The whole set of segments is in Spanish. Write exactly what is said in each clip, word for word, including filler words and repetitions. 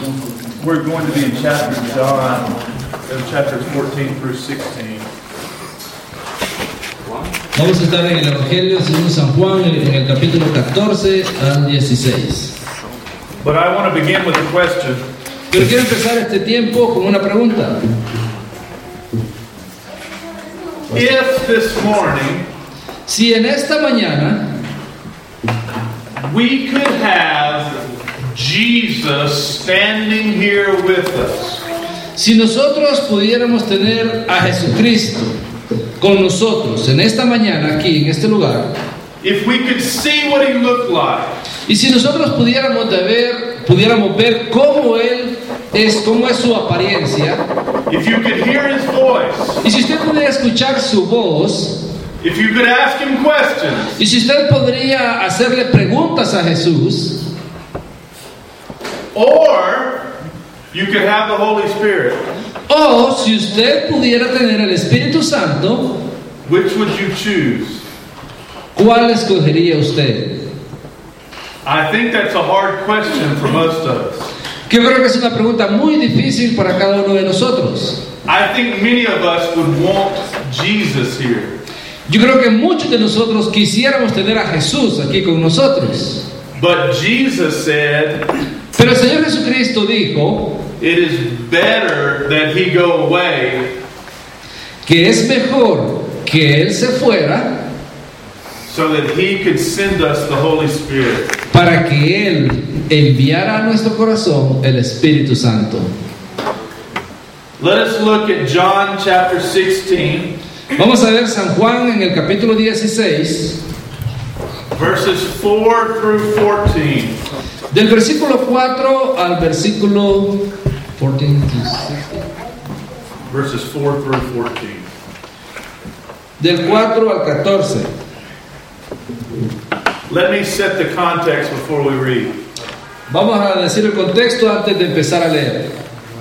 We're going to be in chapter John, chapters fourteen through sixteen. Vamos a estar en el Evangelio según San Juan, en el capítulo catorce al dieciséis. But I want to begin with a question. Pero quiero empezar este tiempo con una pregunta. If this morning, si en esta mañana we could have Jesus standing here with us, si nosotros pudiéramos tener a Jesucristo con nosotros en esta mañana aquí en este lugar, if we could see what he looked like, y si nosotros pudiéramos de ver, pudiéramos ver cómo él es, cómo es su apariencia, if you could hear his voice, y si usted pudiera escuchar su voz, if you could ask him questions, y si usted podría hacerle preguntas a Jesús, or you could have the Holy Spirit, o si usted pudiera tener el Espíritu Santo, which would you choose? ¿cuál escogería usted? I think that's a hard question for most of us. Que creo que es una pregunta muy difícil para cada uno de nosotros. I think many of us would want Jesus here. Yo creo que muchos de nosotros quisiéramos tener a Jesús aquí con nosotros. But Jesus said, pero el Señor Jesucristo dijo, it is better that he go away, que es mejor que él se fuera, so that he could send us the Holy Spirit, para que él enviara a nuestro corazón el Espíritu Santo. Let us look at John chapter sixteen. Vamos a ver San Juan en el capítulo dieciséis, verses four through fourteen. Del versículo cuatro al versículo fourteen, verses four through fourteen. Del cuatro al catorce. Let me set the context before we read. Vamos a decir el contexto antes de empezar a leer.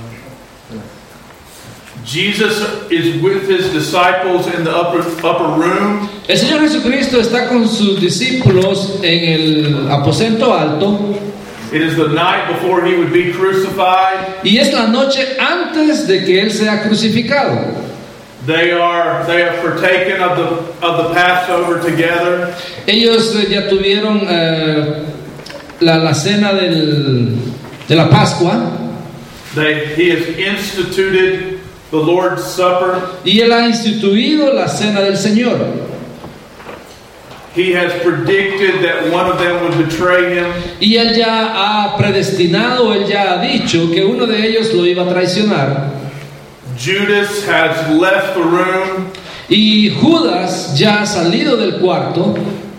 Jesus is with his disciples in the upper, upper room. El Señor Jesucristo está con sus discípulos en el aposento alto. It is the night before he would be crucified. Y es la noche antes de que él sea crucificado. They are they have partaken of the of the Passover together. Ellos ya tuvieron uh, la, la cena del, de la Pascua. They he has instituted the Lord's Supper. Y él ha instituido la cena del Señor. He has predicted that one of them would betray him. Y él ya ha predestinado, él ya ha dicho que uno de ellos lo iba a traicionar. Judas has left the room. Y Judas ya ha salido del cuarto.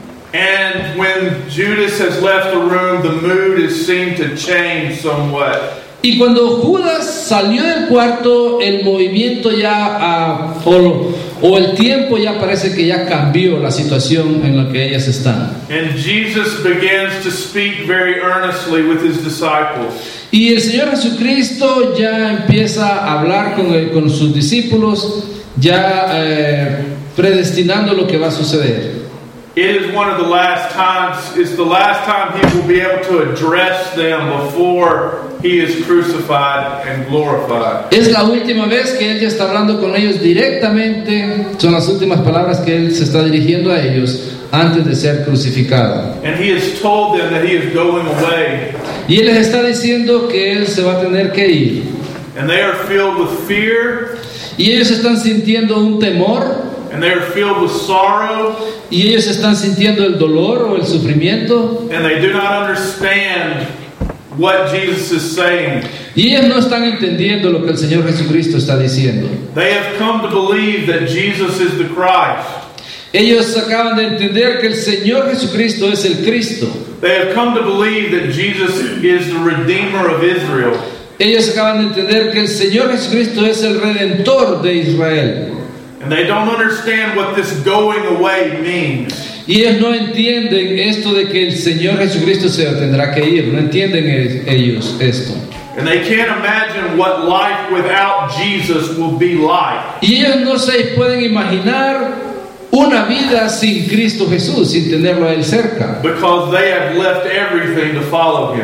And when Judas has left the room, the mood is seen to change somewhat. Y cuando Judas salió del cuarto, el movimiento ya, uh, o, o el tiempo ya parece que ya cambió la situación en la que ellas están. And Jesus begins to speak very earnestly with his disciples. Y el Señor Jesucristo ya empieza a hablar con, el, con sus discípulos, ya eh, predestinando lo que va a suceder. It is one of the last times, it's the last time he will be able to address them before he is crucified and glorified. Es la última vez que él ya está hablando con ellos directamente, son las últimas palabras que él se está dirigiendo a ellos antes de ser crucificado. And he has told them that he is going away. Y él les está diciendo que él se va a tener que ir. And they are filled with fear. Y ellos están sintiendo un temor. And they are filled with sorrow. Y ellos están sintiendo el dolor o el sufrimiento. And they do not understand what Jesus is saying. Y ellos no están entendiendo lo que el Señor Jesucristo está diciendo. They have come to believe that Jesus is the Christ. Ellos acaban de entender que el Señor Jesucristo es el Cristo. They have come to believe that Jesus is the Redeemer of Israel. Ellos acaban de entender que el Señor Jesucristo es el Redentor de Israel. And they don't understand what this going away means. Y ellos no entienden esto de que el Señor Jesucristo se tendrá que ir. No entienden ellos esto. And they can't imagine what life without Jesus will be like. Y ellos no se pueden imaginar una vida sin Cristo Jesús, sin tenerlo a él cerca. Because they have left everything to follow him. Porque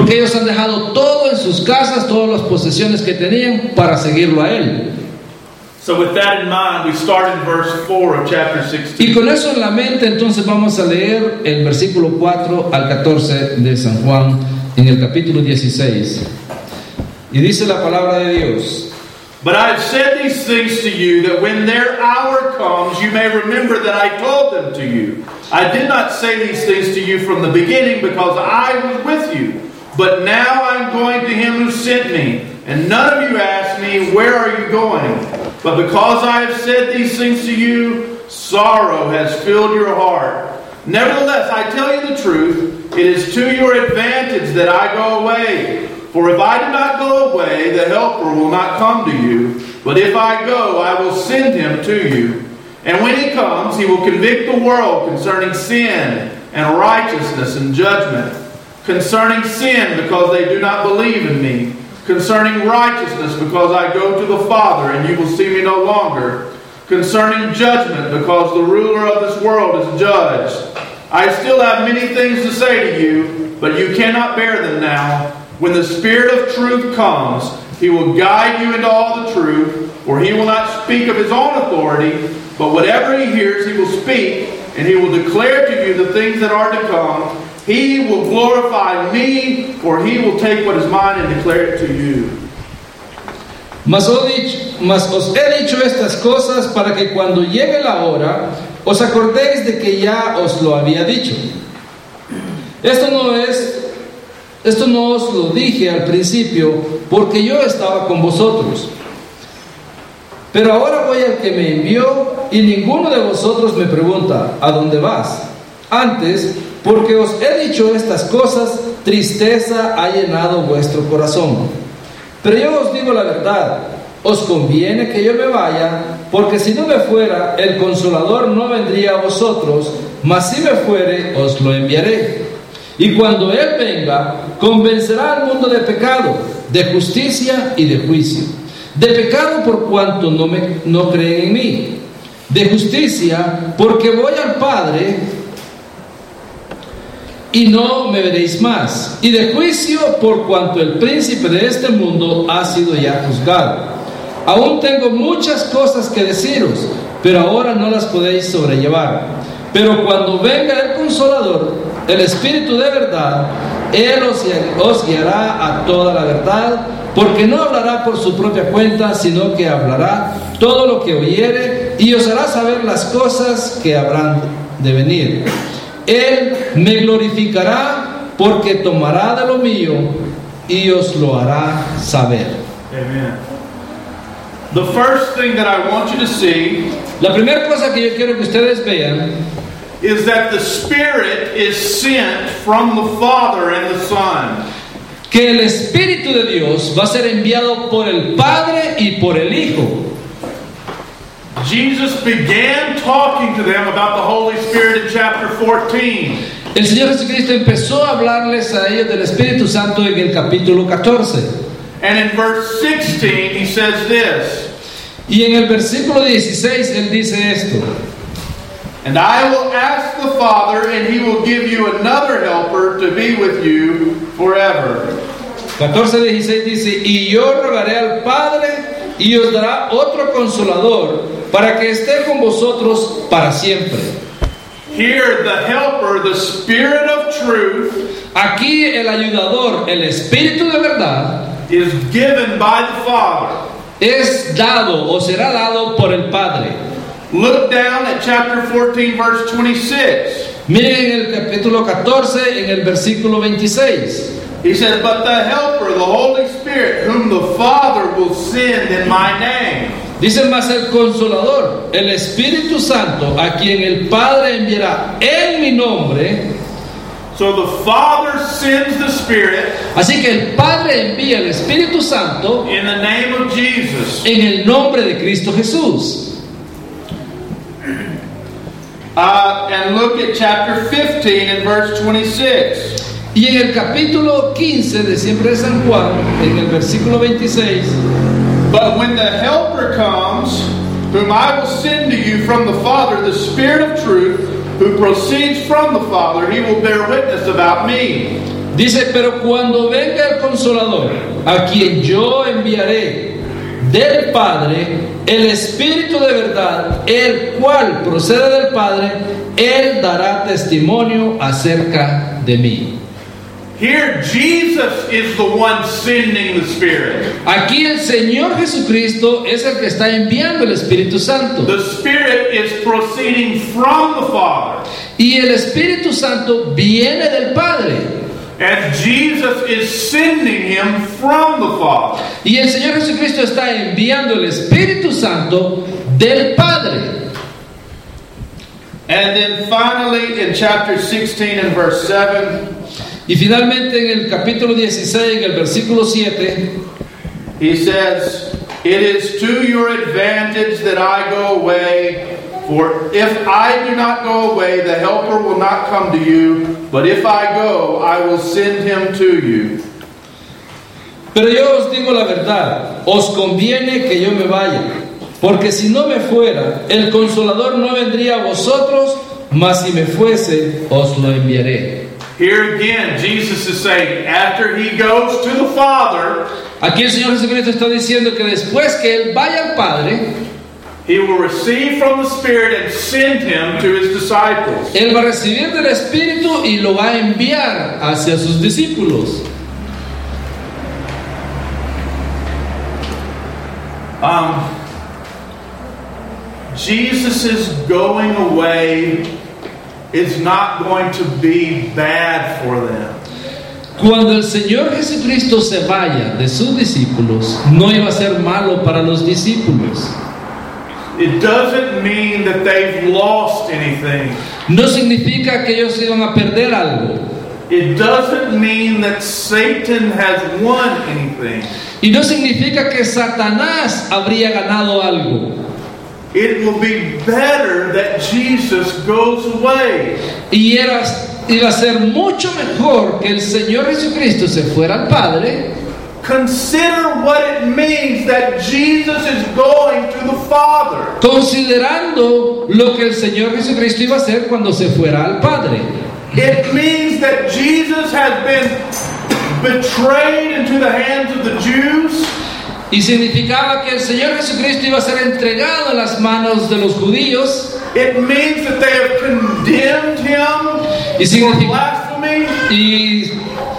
Porque ellos han dejado todo en sus casas, todas las posesiones que tenían para seguirlo a Él. So with that in mind, we start in verse four of chapter sixteen. Y con eso en la mente, entonces vamos a leer el versículo cuatro al catorce de San Juan en el capítulo dieciséis. Y dice la palabra de Dios: But I have said these things to you, that when their hour comes, you may remember that I told them to you. I did not say these things to you from the beginning, because I was with you. But now I am going to him who sent me, and none of you ask me, where are you going? But because I have said these things to you, sorrow has filled your heart. Nevertheless, I tell you the truth, it is to your advantage that I go away. For if I do not go away, the Helper will not come to you. But if I go, I will send him to you. And when he comes, he will convict the world concerning sin and righteousness and judgment. Concerning sin, because they do not believe in me. Concerning righteousness, because I go to the Father, and you will see me no longer. Concerning judgment, because the ruler of this world is judged. I still have many things to say to you, but you cannot bear them now. When the Spirit of truth comes, he will guide you into all the truth, for he will not speak of his own authority, but whatever he hears he will speak, and he will declare to you the things that are to come. He will glorify me, for he will take what is mine and declare it to you. Mas os, dicho, mas os he dicho estas cosas para que cuando llegue la hora os acordéis de que ya os lo había dicho. Esto no es, esto no os lo dije al principio, porque yo estaba con vosotros. Pero ahora voy al que me envió, y ninguno de vosotros me pregunta, ¿a dónde vas? Antes, porque os he dicho estas cosas, tristeza ha llenado vuestro corazón. Pero yo os digo la verdad, os conviene que yo me vaya, porque si no me fuera, el Consolador no vendría a vosotros, mas si me fuere, os lo enviaré. Y cuando Él venga, convencerá al mundo de pecado, de justicia y de juicio. De pecado por cuanto no, me, no creen en mí. De justicia porque voy al Padre y no me veréis más. Y de juicio por cuanto el príncipe de este mundo ha sido ya juzgado. Aún tengo muchas cosas que deciros, pero ahora no las podéis sobrellevar. Pero cuando venga el Consolador, el Espíritu de verdad, Él os, os guiará a toda la verdad, porque no hablará por su propia cuenta, sino que hablará todo lo que oyere, y os hará saber las cosas que habrán de venir. Él me glorificará, porque tomará de lo mío y os lo hará saber. Amen. The first thing that I want you to see, la primera cosa que yo quiero que ustedes vean, is that the Spirit is sent from the Father and the Son. Que el Espíritu de Dios va a ser enviado por el Padre y por el Hijo. Jesus began talking to them about the Holy Spirit in chapter fourteen. El Señor Jesucristo empezó a hablarles a ellos del Espíritu Santo en el capítulo catorce. And in verse sixteen he says this. Y en el versículo dieciséis él dice esto. And I will ask the Father, and he will give you another helper to be with you forever. catorce dieciséis dice, y yo rogaré al Padre y os dará otro consolador para que esté con vosotros para siempre. Here the helper, the Spirit of truth, aquí el ayudador, el Espíritu de verdad, is given by the Father. Es dado o será dado por el Padre. Look down at chapter fourteen, verse twenty-six. Miren en el capítulo catorce, en el versículo veintiséis. He says, but the Helper, the Holy Spirit, whom the Father will send in my name. Dice más el Consolador, el Espíritu Santo, a quien el Padre enviará en mi nombre. So the Father sends the Spirit. Así que el Padre envía el Espíritu Santo in the name of Jesus. En el nombre de Cristo Jesús. Uh, and look at chapter fifteen and verse twenty-six. Y en el capítulo quince de siempre de San Juan, en el versículo veintiséis, but when the Helper comes, whom I will send to you from the Father, the Spirit of truth, who proceeds from the Father, he will bear witness about me. Dice, pero cuando venga el Consolador, a quien yo enviaré del Padre, el Espíritu de verdad, el cual procede del Padre, Él dará testimonio acerca de mí. Here, Jesus is the one sending the Spirit. Aquí el Señor Jesucristo es el que está enviando el Espíritu Santo. The Spirit is proceeding from the Father. Y el Espíritu Santo viene del Padre. And Jesus is sending him from the Father. Y el Señor Jesucristo está enviando el Espíritu Santo del Padre. And then finally in chapter sixteen and verse seven, y finalmente en el capítulo dieciséis, en el versículo siete, he says, "It is to your advantage that I go away, for if I do not go away, the Helper will not come to you, but if I go, I will send him to you." Pero yo os digo la verdad, os conviene que yo me vaya, porque si no me fuera, el Consolador no vendría a vosotros, mas si me fuese, os lo enviaré. Here again, Jesus is saying, after he goes to the Father, aquí el Señor Jesucristo está diciendo que después que Él vaya al Padre, he will receive from the Spirit and send him to his disciples. Él va a recibir del Espíritu y lo va a enviar hacia sus discípulos. Um, Jesus' going away is not going to be bad for them. Cuando el Señor Jesucristo se vaya de sus discípulos, no iba a ser malo para los discípulos. It doesn't mean that they've lost anything. No significa que ellos iban a perder algo. It doesn't mean that Satan has won anything. Y no significa que Satanás habría ganado algo. It will be better that Jesus goes away. Y era, iba a ser mucho mejor que el Señor Jesucristo se fuera al Padre. Consider what it means that Jesus is going to the Father. Considerando lo que el Señor Jesucristo iba a hacer cuando se fuera al Padre. It means that Jesus has been betrayed into the hands of the Jews. Y significaba que el Señor Jesucristo iba a ser entregado en las manos de los judíos. It means that they have condemned him y for blasphemy. Y,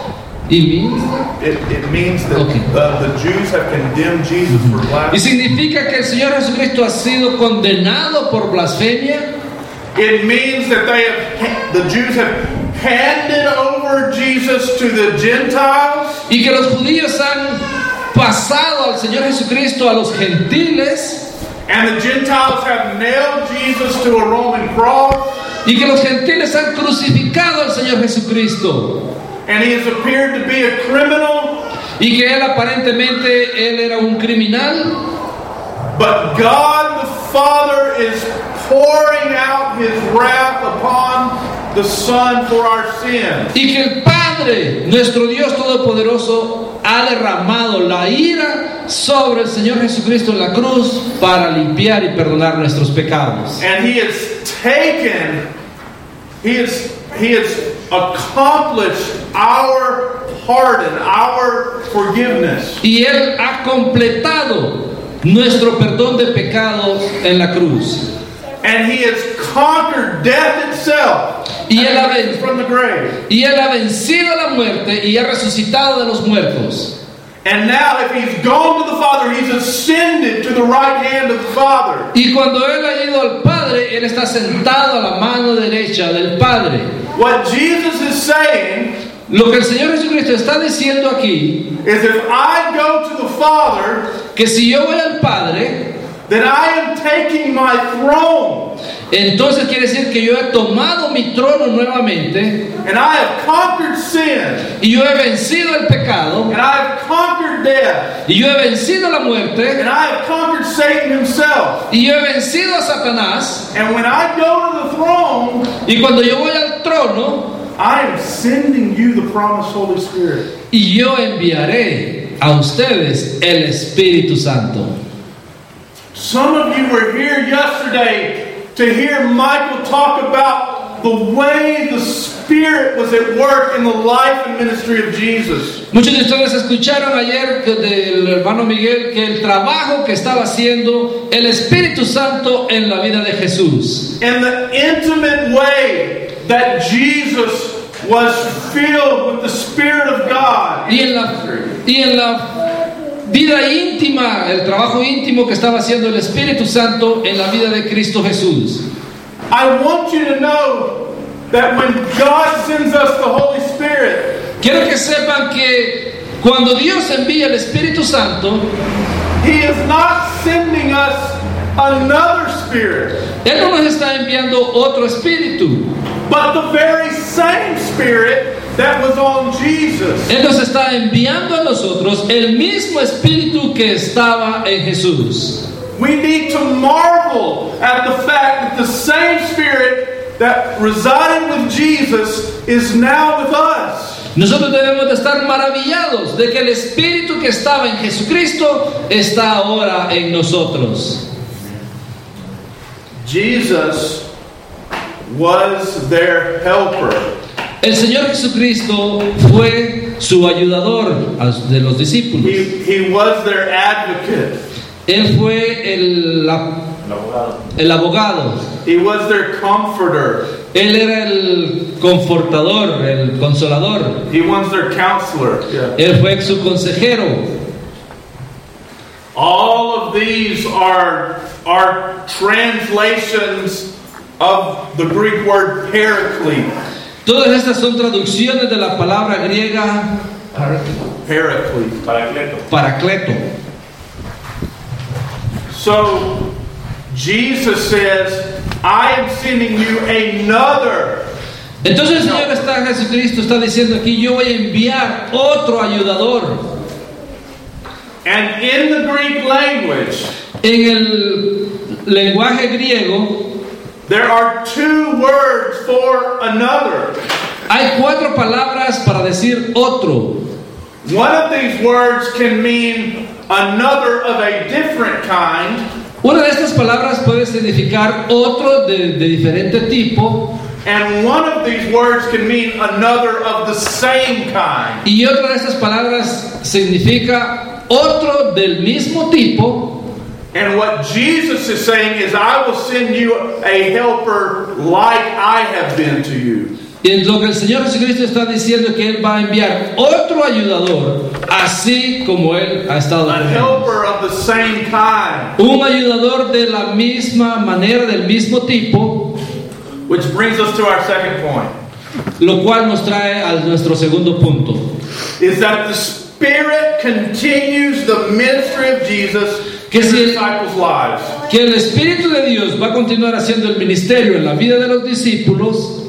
y it, it means that okay. uh, the Jews have condemned Jesus for blasphemy. Y significa que el Señor Jesucristo ha sido condenado por blasfemia. It means that they have, the Jews have handed over Jesus to the Gentiles. Y que los judíos han pasado al Señor Jesucristo a los gentiles. And the Gentiles have nailed Jesus to a Roman cross. Y que los gentiles han crucificado al Señor Jesucristo. And he has appeared to be a criminal. Y que él aparentemente él era un criminal. But God the Father is pouring out his wrath upon the Son for our sins. Y que el Padre, nuestro Dios Todopoderoso, ha derramado la ira sobre el Señor Jesucristo en la cruz para limpiar y perdonar nuestros pecados. And he has taken, he has, he has accomplished our pardon, our forgiveness. Y él ha completado nuestro perdón de pecados en la cruz. And he has conquered death itself. Y él, ha ven- from the grave. y él ha vencido la muerte y ha resucitado de los muertos. And now if he's gone to the Father, he's ascended to the right hand of the Father. Y cuando él ha ido al Padre, él está sentado a la mano derecha del Padre. What Jesus is saying Lo que el Señor Jesucristo está diciendo aquí is if I go to the Father, que si yo voy al Padre, then I am taking my throne. entonces quiere decir que yo he tomado mi trono nuevamente And I have conquered sin. y yo he vencido el pecado And I have conquered death. y yo he vencido la muerte And I have conquered Satan himself. y yo he vencido a Satanás. And when I go to the throne, Y cuando yo voy al trono, I am sending you the promised Holy Spirit. y yo enviaré a ustedes el Espíritu Santo. Some of you were here yesterday to hear Michael talk about the way the Spirit was at work in the life and ministry of Jesus. Muchos de ustedes escucharon ayer que del hermano Miguel que el trabajo que estaba haciendo el Espíritu Santo en la vida de Jesús. In the intimate way that Jesus was filled with the Spirit of God. Y en la, y en la vida íntima, el trabajo íntimo que estaba haciendo el Espíritu Santo en la vida de Cristo Jesús. I want you to know that when God sends us the Holy Spirit, quiero que sepan que cuando Dios envía el Espíritu Santo, He is not sending us another spirit, Él no nos está enviando otro espíritu, but the very same Spirit that was on Jesus. Él nos está enviando a nosotros el mismo espíritu que estaba en Jesús. We need to marvel at the fact that the same Spirit that resided with Jesus is now with us. Nosotros debemos de estar maravillados de que el espíritu que estaba en Jesucristo está ahora en nosotros. Jesus was their helper. El Señor Jesucristo fue su ayudador de los discípulos. He, he was their advocate. Él fue el, la, el abogado. He was their comforter. Él era el confortador, el consolador. He was their counselor. Yeah. Él fue su consejero. All of these are, are translations of the Greek word paraclete. Todas estas son traducciones de la palabra griega Paraclete. Paracleto. paracleto. So Jesus says, I am sending you another. Entonces el Señor está, Jesucristo está diciendo aquí, yo voy a enviar otro ayudador. And in the Greek language, En el lenguaje griego there are two words for another. hay cuatro palabras para decir otro. One of these words can mean another of a different kind. Una de estas palabras puede significar otro de, de diferente tipo. And one of these words can mean another of the same kind. Y otra de estas palabras significa otro del mismo tipo. And what Jesus is saying is, I will send you a helper like I have been to you. Y lo que el Señor Jesucristo está diciendo que Él va a enviar otro ayudador, así como Él ha estado A con helper of the same kind. Un ayudador de la misma manera, del mismo tipo, Which brings us to our second point. lo cual nos trae a nuestro segundo punto. Is that the Spirit continues the ministry of Jesus Que in si the el- disciples' lives. Que el Espíritu de Dios va a continuar haciendo el ministerio en la vida de los discípulos.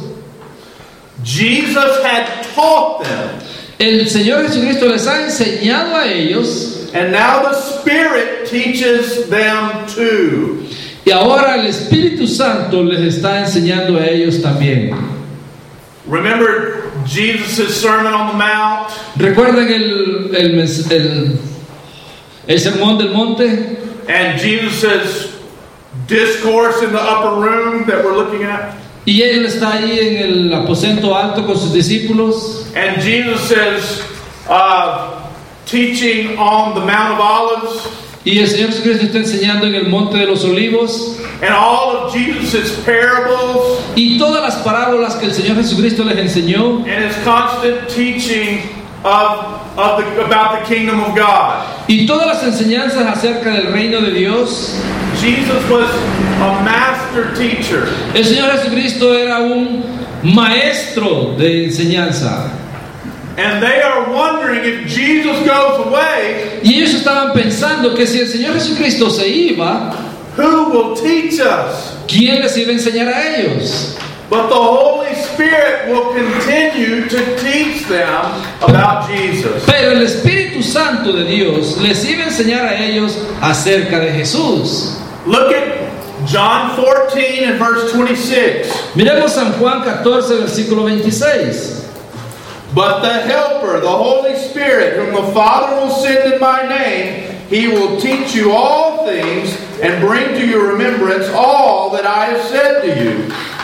Jesus had taught them. El Señor Jesucristo les ha enseñado a ellos. And now the Spirit teaches them too. Y ahora el Espíritu Santo les está enseñando a ellos también. Remember Jesus' Sermon on the Mount? ¿Recuerdan el, el, mes- el, el sermón del monte? And Jesus' discourse in the upper room that we're looking at? Y Él está ahí en el aposento alto con sus discípulos. And Jesus says, uh, teaching on the Mount of Olives. Y el Señor Jesucristo está enseñando en el monte de los olivos. And all of Jesus' parables. Y todas las parábolas que el Señor Jesucristo les enseñó. And his constant teaching of, of the, about the kingdom of God. Y todas las enseñanzas acerca del reino de Dios. Jesus was a master teacher. El Señor Jesucristo era un maestro de enseñanza. And they are wondering if Jesus goes away, Y ellos estaban pensando que si el Señor Jesucristo se iba, who will teach us? ¿quién les iba a enseñar a ellos? But the Holy Spirit will continue to teach them about Jesus. Pero el Espíritu Santo de Dios les iba a enseñar a ellos acerca de Jesús. Look at John fourteen and verse twenty-six. Miremos San Juan catorce, versículo veintiséis. But the Helper, the Holy Spirit, whom the Father will send in my name, he will teach you all things and bring to your remembrance all that I have said to you.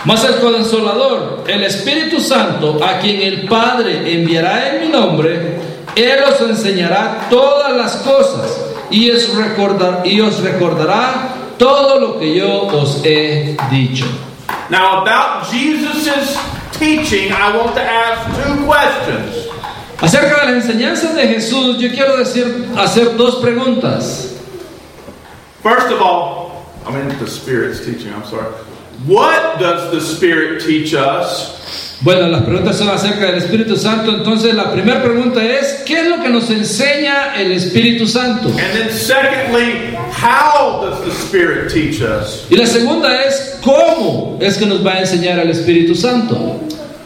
Mas el Consolador, el Espíritu Santo, a quien el Padre enviará en mi nombre, Él os enseñará todas las cosas y os recordar, y os recordará todo lo que yo os he dicho. Now, about Jesus' teaching, I want to ask two questions. Acerca de las enseñanzas de Jesús, yo quiero decir, hacer dos preguntas. First of all, I mean the Spirit's teaching, I'm sorry. What does the Spirit teach us? Bueno, las preguntas son acerca del Espíritu Santo. Entonces la primera pregunta es, ¿qué es lo que nos enseña el Espíritu Santo? And then secondly, how does the Spirit teach us? Y la segunda es, ¿cómo es que nos va a enseñar el Espíritu Santo?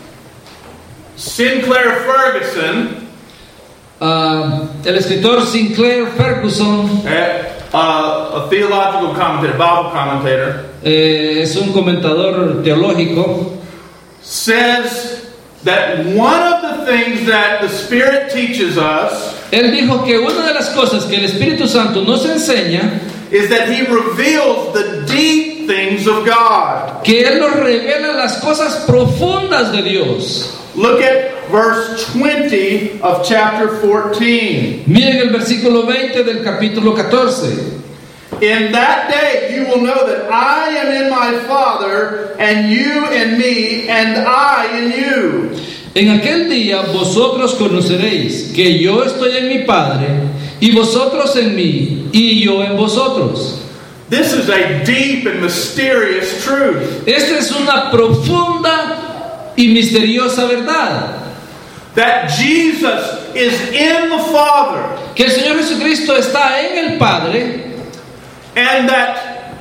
Sinclair Ferguson, uh, el escritor Sinclair Ferguson, uh, a theological commentator, Bible commentator, eh, es un comentador teológico, says that one of the things that the Spirit teaches us, él dijo que una de las cosas que el Espíritu Santo nos enseña is that He reveals the deep things of God. Que Él nos revela las cosas profundas de Dios. Look at verse twenty of chapter fourteen. Miren el versículo veinte del capítulo catorce. In that day you will know that I am in my Father, and you in me, and I in you. En aquel día vosotros conoceréis que yo estoy en mi Padre, y vosotros en mí, y yo en vosotros. This is a deep and mysterious truth. Esta es una profunda y misteriosa verdad. That Jesus is in the Father. Que el Señor Jesucristo está en el Padre. And that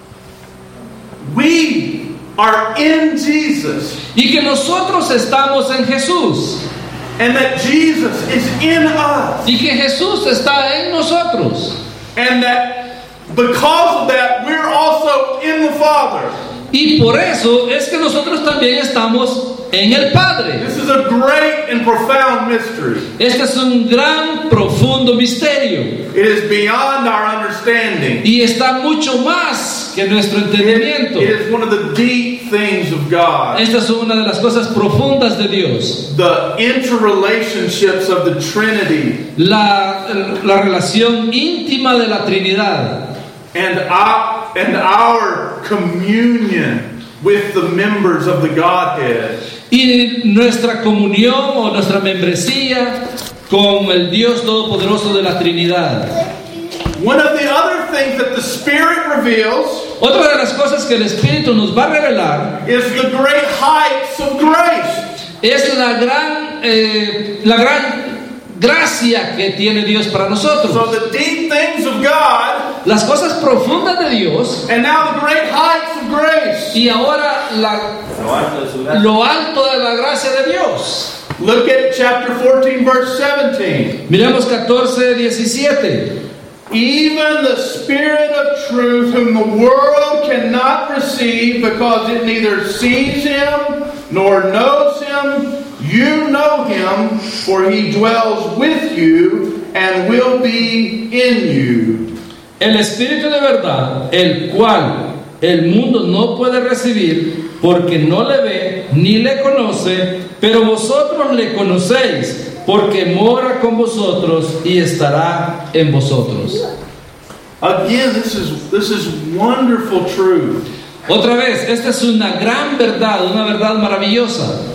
we are in Jesus. Y que nosotros estamos en Jesús. And that Jesus is in us. Y que Jesús está en nosotros. And that because of that, we're also in the Father. Y por eso es que nosotros también estamos en el Padre. This is a great and profound mystery. Este es un gran, profundo misterio. It is beyond our understanding. Y está mucho más que nuestro entendimiento. It is one of the deep things of God. Esta es una de las cosas profundas de Dios. The interrelationships of the Trinity. La, la relación íntima de la Trinidad. And our, and our communion with the members of the Godhead. Y nuestra comunión o nuestra membresía con el Dios Todopoderoso de la Trinidad. One of the other things that the Spirit reveals, otra de las cosas que el Espíritu nos va a revelar, is the great heights of grace. Es la gran, eh, la gran gracia que tiene Dios para nosotros. So the deep things of God, las cosas profundas de Dios, and now the great heights of grace. Y ahora la, lo alto de la gracia de Dios. Look at chapter fourteen, verse seventeen. Miremos catorce diecisiete. Even the Spirit of truth, whom the world cannot receive, because it neither sees Him nor knows Him. You know Him, for He dwells with you and will be in you. El Espíritu de verdad, el cual el mundo no puede recibir, porque no le ve ni le conoce, pero vosotros le conocéis, porque mora con vosotros y estará en vosotros. Again, this is this is wonderful truth. Otra vez, esta es una gran verdad, una verdad maravillosa.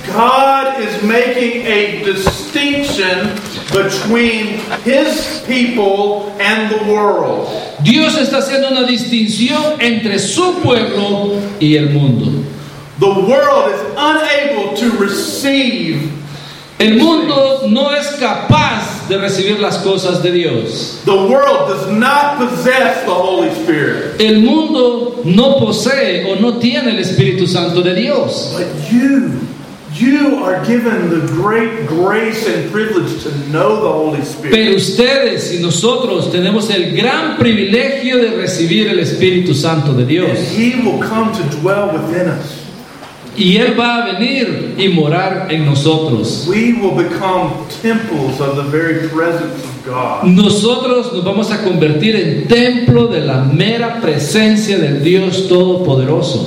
God is making a distinction between His people and the world. Dios está haciendo una distinción entre su pueblo y el mundo. The world is unable to receive. El mundo no es capaz de recibir las cosas de Dios. The world does not possess the Holy Spirit. El mundo no posee o no tiene el Espíritu Santo de Dios. But you You are given the great grace and privilege to know the Holy Spirit. Pero ustedes y nosotros tenemos el gran privilegio de recibir el Espíritu Santo de Dios. And He will come to dwell within us. Y Él va a venir y morar en nosotros. We will become temples of the very presence of God. Nosotros nos vamos a convertir en templo de la mera presencia del Dios Todopoderoso.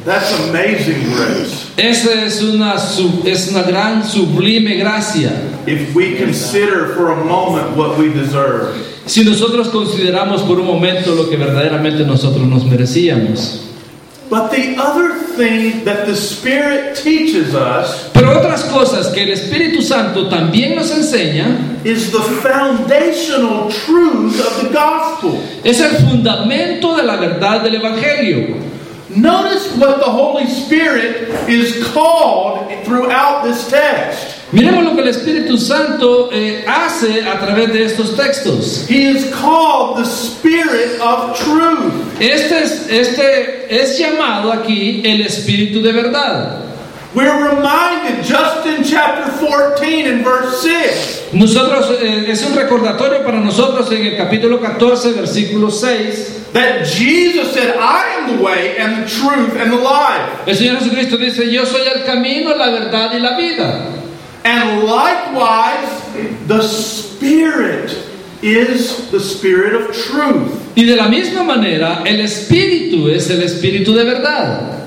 That's amazing grace. Esa es una, sub, es una gran sublime gracia. If we consider for a moment what we deserve. Si nosotros consideramos por un momento lo que verdaderamente nosotros nos merecíamos. But the other thing that the Spirit teaches us, pero otras cosas que el Espíritu Santo también nos enseña, is the foundational truth of the gospel. Es el fundamento de la verdad del Evangelio. Notice what the Holy Spirit is called throughout this text. Miremos lo que el Espíritu Santo eh, hace a través de estos textos. He is called the Spirit of truth. Este es, este es llamado aquí el Espíritu de verdad. We're reminded just in chapter fourteen and verse six. Nosotros eh, es un recordatorio para nosotros en el capítulo catorce, versículo seis. That Jesus said, I am the way and the truth and the life. El Señor Jesucristo dice, yo soy el camino, la verdad y la vida. And likewise, the Spirit is the Spirit of truth. Y de la misma manera, el Espíritu es el Espíritu de verdad.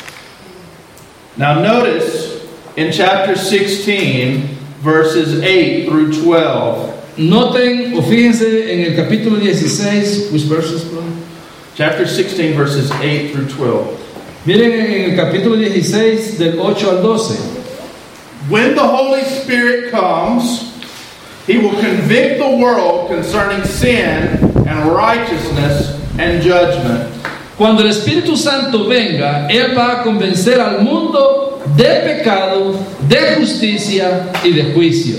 Now notice in chapter sixteen, verses eight through twelve. Noten o fíjense en el capítulo dieciséis, which verses, bro? Chapter sixteen, verses eight through twelve. Miren en el capítulo dieciséis del ocho al doce. When the Holy Spirit comes, He will convict the world concerning sin and righteousness and judgment. Cuando el Espíritu Santo venga, Él va a convencer al mundo de pecado, de justicia y de juicio.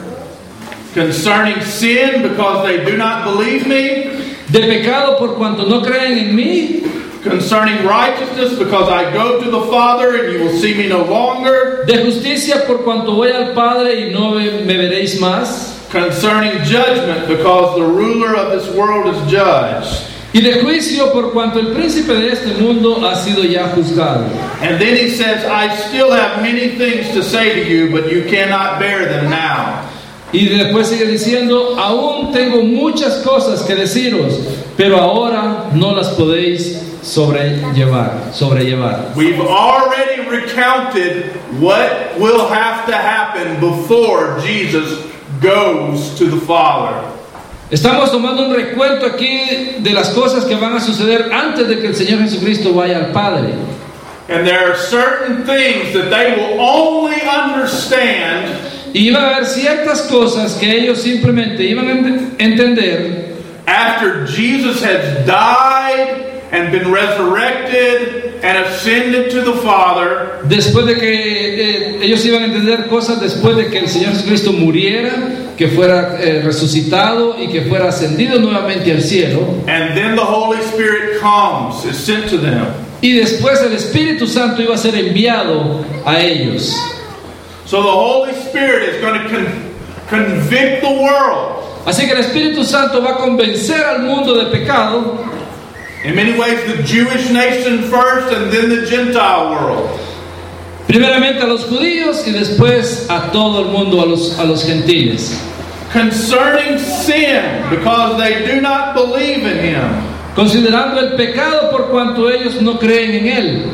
Concerning sin, because they do not believe me. De pecado por cuanto no creen en mí. Concerning righteousness, because I go to the Father and you will see me no longer. De justicia por cuanto voy al Padre y no me, me veréis más. Concerning judgment, because the ruler of this world is judged. Y de juicio por cuanto el príncipe de este mundo ha sido ya juzgado. And then he says, I still have many things to say to you, but you cannot bear them now. Y después sigue diciendo, aún tengo muchas cosas que deciros, pero ahora no las podéis sobrellevar, sobrellevar. We've already recounted what will have to happen before Jesus goes to the Father. Estamos tomando un recuento aquí de las cosas que van a suceder antes de que el Señor Jesucristo vaya al Padre. And there are certain things that they will only understand. Y iba a haber ciertas cosas que ellos simplemente iban a entender after Jesus has died and been resurrected and ascended to the Father. Después de que eh, ellos iban a entender cosas después de que el Señor Jesucristo muriera, que fuera eh, resucitado y que fuera ascendido nuevamente al cielo. And then the Holy Spirit comes, is sent to them. Y después el Espíritu Santo iba a ser enviado a ellos. So the Holy Spirit is going to con- convict the world. Así que el Espíritu Santo va a convencer al mundo de pecado. In many ways, the Jewish nation first, and then the Gentile world. Primeramente a los judíos y después a todo el mundo, a los a los gentiles. Concerning sin, because they do not believe in Him. Considerando el pecado por cuanto ellos no creen en él.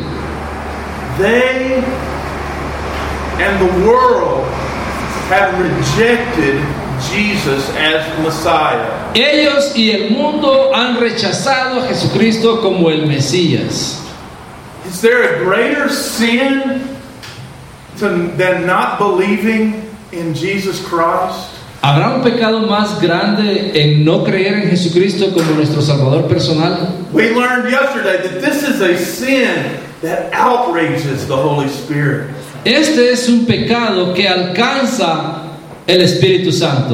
They and the world have rejected Jesus as Messiah. Ellos y el mundo han rechazado a Jesucristo como el Mesías. Is there a greater sin to, than not believing in Jesus Christ? ¿Habrá un pecado más grande en no creer en Jesucristo como nuestro Salvador personal? We learned yesterday that this is a sin that outrages the Holy Spirit. Este es un pecado que alcanza el Espíritu Santo.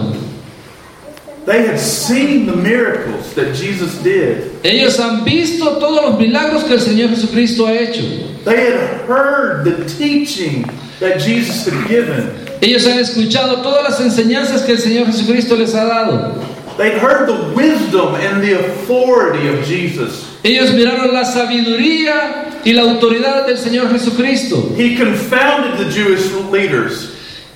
They had seen the miracles that Jesus did. Ellos han visto todos los milagros que el Señor Jesucristo ha hecho. They had heard the teaching that Jesus had given. Ellos han escuchado todas las enseñanzas que el Señor Jesucristo les ha dado. They heard the wisdom and the authority of Jesus. Ellos miraron la sabiduría y la autoridad del Señor Jesucristo. He confounded the Jewish leaders.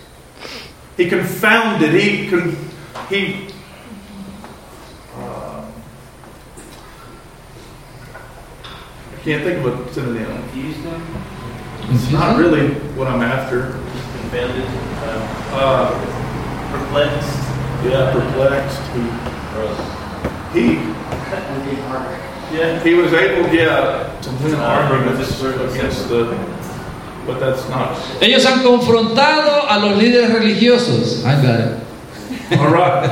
He confounded. He con, he. Uh, can't think of a synonym. Confused them? It's not really what I'm after. Offended? Uh, Uh, perplexed? yeah, perplexed. He, he, Yeah. he was able, yeah, to win Uh, arguments against- against the, but that's not. Ellos han confrontado a los líderes religiosos. I got it. All right.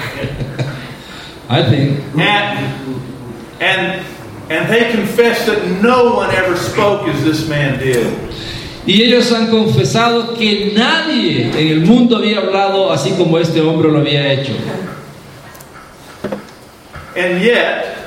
I think. And, and, and they confessed that no one ever spoke as this man did. Y ellos han confesado que nadie en el mundo había hablado así como este hombre lo había hecho. And yet,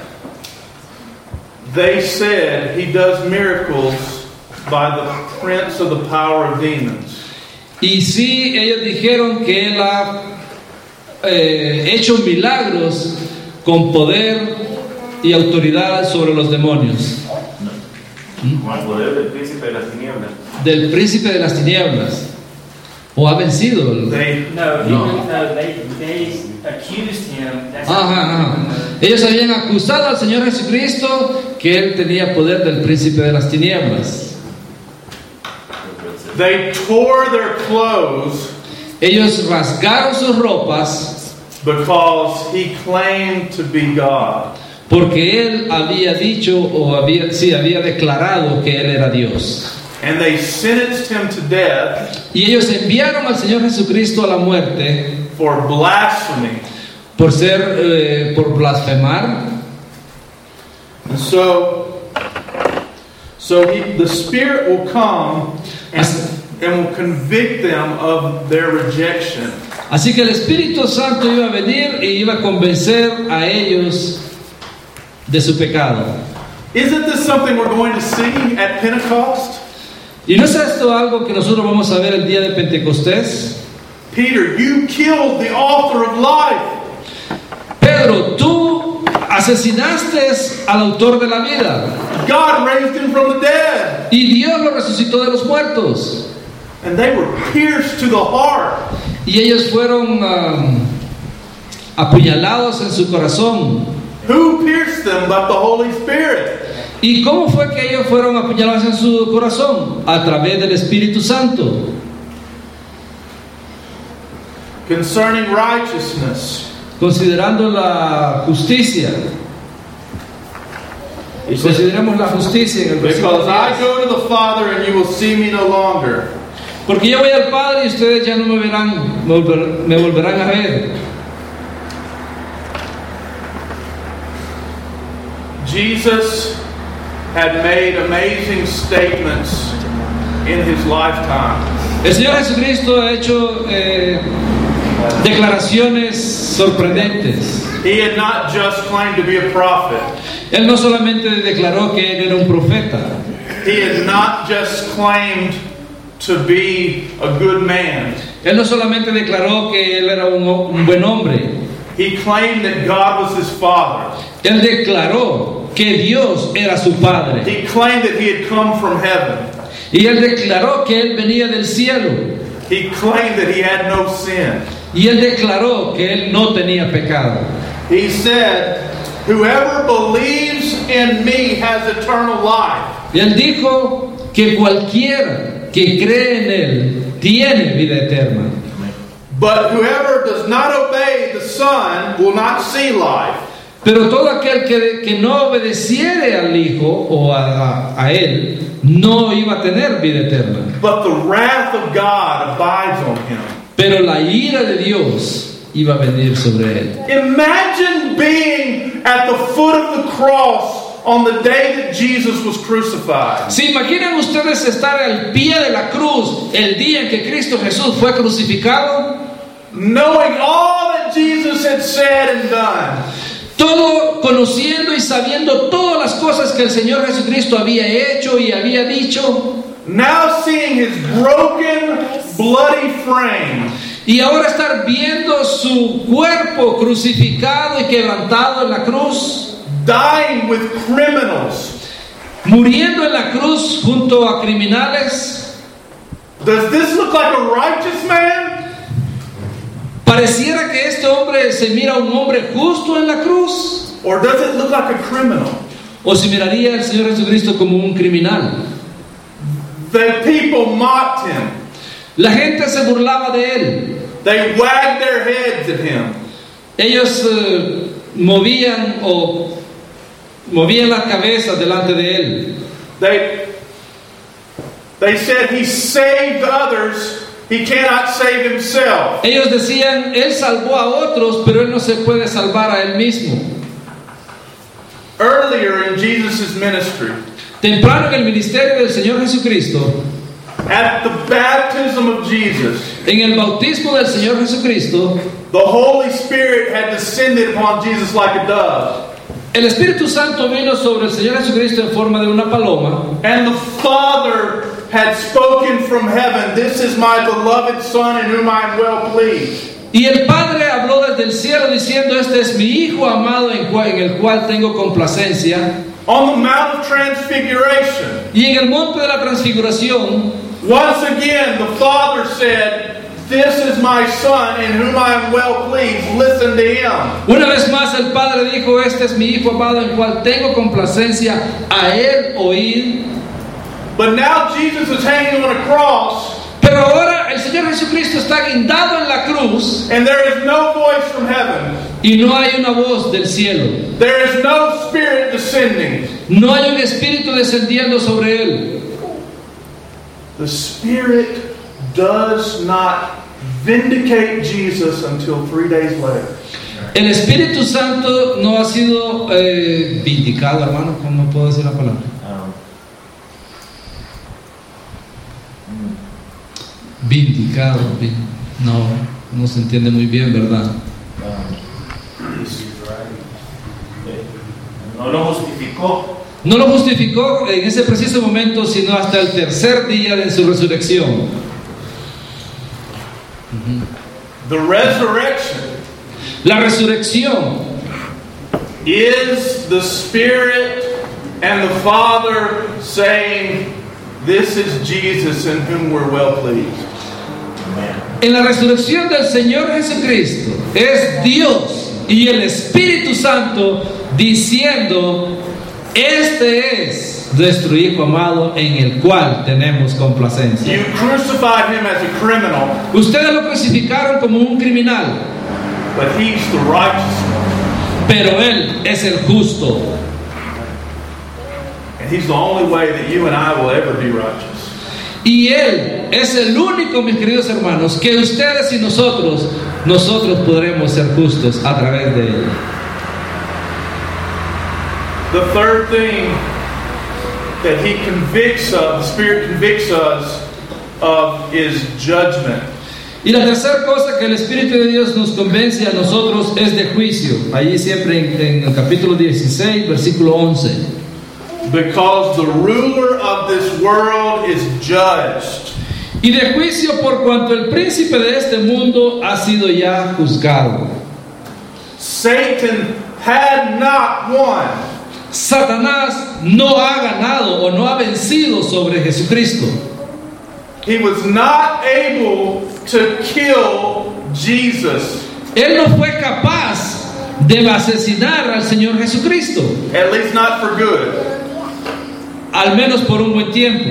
they said he does miracles by the prince of the power of demons. Y sí, ellos dijeron que él ha eh, hecho milagros con poder y autoridad sobre los demonios. Con el poder del príncipe de las tinieblas. Del príncipe de las tinieblas. O ha vencido. el- They, No, he No. was, no, they, they accused him. That's Ajá, ajá. Ellos habían acusado al Señor Jesucristo que él tenía poder del príncipe de las tinieblas. they tore their clothes Ellos rasgaron sus ropas because he claimed to be God. porque él había dicho o había, sí, había declarado que él era Dios. And they sentenced him to death Y ellos enviaron al Señor Jesucristo a la muerte for blasphemy. por ser, eh, por blasfemar. And so, so he, the Spirit will come and, and will convict them of their rejection. Así que el Espíritu Santo iba a venir y iba a convencer a ellos de su pecado. Isn't this something we're going to see at Pentecost? ¿Y no es esto algo que nosotros vamos a ver el día de Pentecostés? Peter, you killed the author of life. Pedro, tú asesinaste al autor de la vida God raised him from the dead. y Dios lo resucitó de los muertos. And they were pierced to the heart. Y ellos fueron um, apuñalados en su corazón. Who pierced them but the Holy Spirit? ¿Y cómo fue que ellos fueron apuñalados en su corazón? A través del Espíritu Santo. Concerning righteousness, Considerando la justicia. he said, Consideremos la justicia en el versículo because I diez. go to the Father and you will see me no longer. Porque yo voy al Padre y ustedes ya no me verán, me volver- me volverán a ver. Jesus had made amazing statements in his lifetime. El Señor Jesucristo ha hecho eh, declaraciones sorprendentes. He had not just claimed to be a prophet. Él no solamente declaró que él era un profeta. He had not just claimed to be a good man. Él no solamente declaró que él era un, un buen hombre. He claimed that God was his father. Él declaró que Dios era su Padre. He claimed that he had come from heaven. Y él declaró que él venía del cielo. He claimed that he had no sin. Y él declaró que él no tenía pecado. He said, whoever believes in me has eternal life. Y él dijo que cualquiera que cree en él tiene vida eterna. But whoever does not obey the Son will not see life. Pero todo aquel que, que no obedeciere al Hijo o a, a, a él no iba a tener vida eterna. But the wrath of God abides on him. Pero la ira de Dios iba a venir sobre él. Imagine being at the foot of the cross on the day that Jesus was crucified. ¿Se imaginan ustedes estar al pie de la cruz el día en que Cristo Jesús fue crucificado? Knowing all that Jesus had said and done. Todo conociendo y sabiendo todas las cosas que el Señor Jesucristo había hecho y había dicho. Now seeing his broken, bloody frame. Y ahora estar viendo su cuerpo crucificado y quebrantado en la cruz. Dying with criminals. Muriendo en la cruz junto a criminales. Does this look like a righteous man? Pareciera que este hombre se mira un hombre justo en la cruz. Or does it look like a criminal? o si miraría al Señor Jesucristo como un criminal. The people mocked him. La gente se burlaba de él. They wagged their heads at him. Ellos uh, movían o movían la cabeza delante de él. They, they said he saved others, he cannot save himself. Ellos decían, él salvó a otros, pero él no se puede salvar a él mismo. Earlier in Jesus' ministry, Temprano en el ministerio del Señor Jesucristo, at the baptism of Jesus, en el bautismo del Señor Jesucristo, the Holy Spirit had descended upon Jesus like a dove. el Espíritu Santo vino sobre el Señor Jesucristo en forma de una paloma. And the Father had spoken from heaven, "This is my beloved Son in whom I am well pleased." Y el Padre habló desde el cielo diciendo, este es mi Hijo amado en, cual, en el cual tengo complacencia. On the Mount of Transfiguration, Y en el monte de la transfiguración, once again the Father said, "This is my Son in whom I am well pleased. Listen to him." una vez más el Padre dijo, este es mi Hijo amado en el cual tengo complacencia, a él oíd. But now Jesus is hanging on a cross, Pero ahora el Señor Jesucristo está guindado en la cruz and there is no voice from heaven. y no hay una voz del cielo. There is no Spirit descending. No hay un espíritu descendiendo sobre él. The Spirit does not vindicate Jesus until three days later. El Espíritu Santo no ha sido eh, vindicado, hermano. ¿Cómo puedo decir la palabra? Vindicado. vi- No, no se entiende muy bien, ¿verdad? No lo justificó. No lo justificó en ese preciso momento, sino hasta el tercer día de su resurrección. The resurrection La resurrección is the Spirit and the Father saying, "This is Jesus in whom we're well pleased." En la resurrección del Señor Jesucristo es Dios y el Espíritu Santo diciendo, este es nuestro Hijo amado en el cual tenemos complacencia. You crucified him as a criminal, Ustedes lo crucificaron como un criminal, but he's the righteous one. pero Él es el justo. And he's the only way that you and I will ever be righteous. Y Él es el único, mis queridos hermanos, que ustedes y nosotros, nosotros podremos ser justos a través de Él. The third thing that he convicts of, the Spirit convicts us of, is judgment. Y la tercera cosa que el Espíritu de Dios nos convence a nosotros es de juicio. Allí siempre en, en el capítulo dieciséis, versículo once. Because the ruler of this world is judged. Y de juicio por cuanto el príncipe de este mundo ha sido ya juzgado. Satan had not won. Satanás no ha ganado o no ha vencido sobre Jesucristo. He was not able to kill Jesus, Él no fue capaz de asesinar al Señor Jesucristo, at least not for good. al menos por un buen tiempo.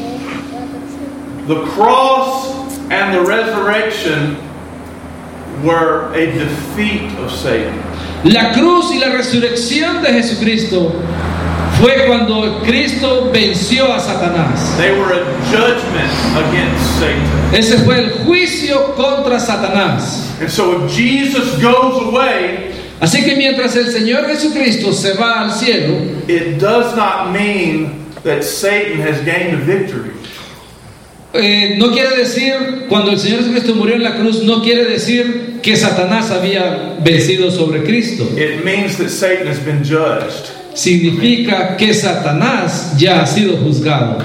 The cross and the resurrection were a defeat of Satan. La cruz y la resurrección de Jesucristo fue cuando Cristo venció a Satanás. They were a judgment against Satan. Ese fue el juicio contra Satanás. And so if Jesus goes away, Así que mientras el Señor Jesucristo se va al cielo, it does not mean that Satan has gained a victory. eh, no quiere decir, cuando el Señor Jesucristo murió en la cruz, no quiere decir que Satanás había vencido sobre Cristo. It means that Satan has been judged. Significa que Satanás ya ha sido juzgado.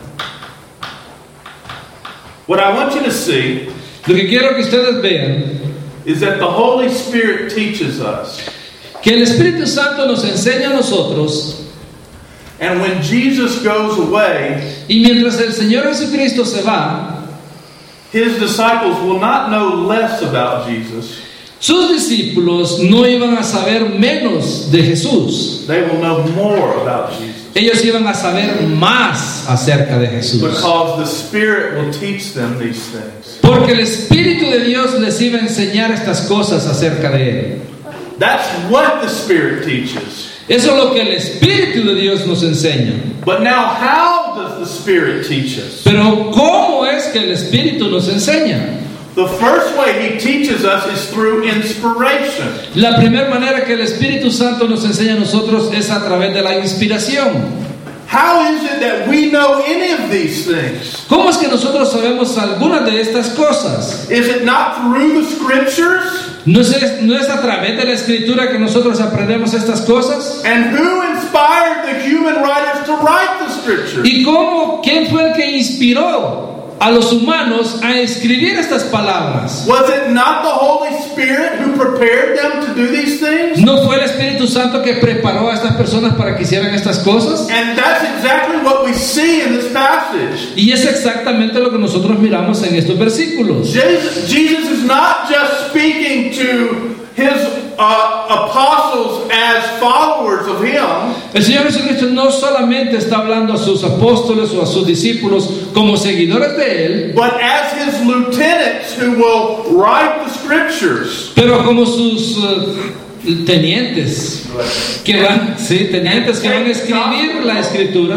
What I want you to see Lo que quiero que ustedes vean, is that the Holy Spirit teaches us. que el Espíritu Santo nos enseña a nosotros, And when Jesus goes away, y mientras el Señor Jesucristo se va, his disciples will not know less about Jesus. Sus discípulos no iban a saber menos de Jesús. They will know more about Jesus. Ellos iban a saber más acerca de Jesús. Because the Spirit will teach them these things. Porque el Espíritu de Dios les iba a enseñar estas cosas acerca de Él. That's what the Spirit teaches. Eso es lo que el Espíritu de Dios nos enseña. But now, how does the Spirit teach us? Pero ¿cómo es que el Espíritu nos enseña? The first way He teaches us is through inspiration. La primera manera que el Espíritu Santo nos enseña a nosotros es a través de la inspiración. How is it that we know any of these things? ¿Cómo es que nosotros sabemos algunas de estas cosas? Is it not through the Scriptures? ¿No es, ¿No es a través de la Escritura que nosotros aprendemos estas cosas? And who inspired the human writers to write the Scriptures? ¿Y cómo? ¿Quién fue el que inspiró a los humanos a escribir estas palabras? Was it not the Holy Spirit who prepared them to do these things? ¿No fue el Espíritu Santo que preparó a estas personas para que hicieran estas cosas? And that's exactly what we see in this passage. Y es exactamente lo que nosotros miramos en estos versículos. Jesus, Jesus is not just speaking to His uh, apostles as followers of Him. El Señor Jesucristo no solamente está hablando a sus apóstoles o a sus discípulos como seguidores de Él, But as His lieutenants who will write the Scriptures. pero como sus uh, tenientes que van, sí, tenientes que van a escribir la Escritura